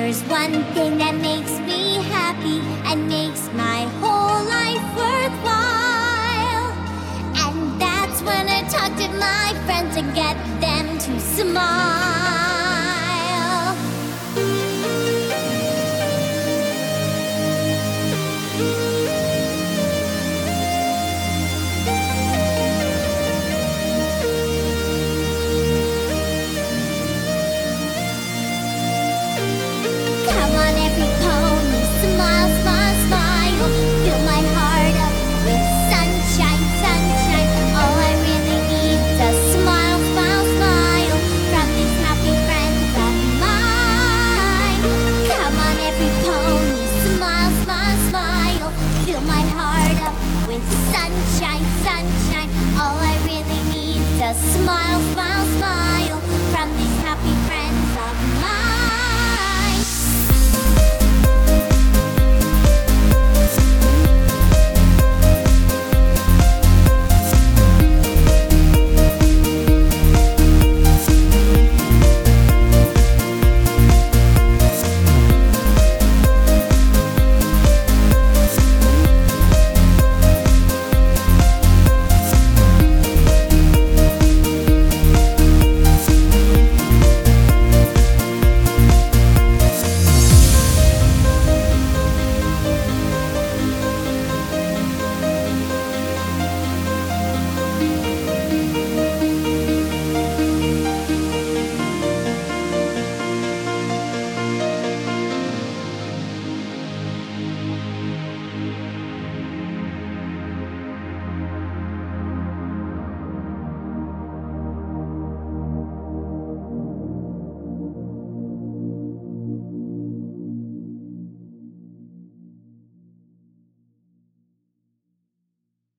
There's one thing that makes me happy and makes my whole life worthwhile. And that's when I talk to my friends and get them to smile. Come on, every pony, smile, smile, smile. Fill my heart up with sunshine, sunshine. All I really need is a smile, smile, smile from these happy friends of mine. Come on, every pony, smile, smile, smile. Fill my heart up with sunshine, sunshine. All I really need is a smile, smile, smile.